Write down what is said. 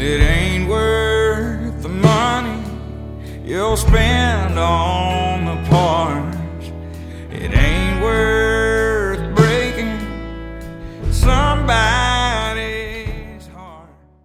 It ain't worth the money you'll spend on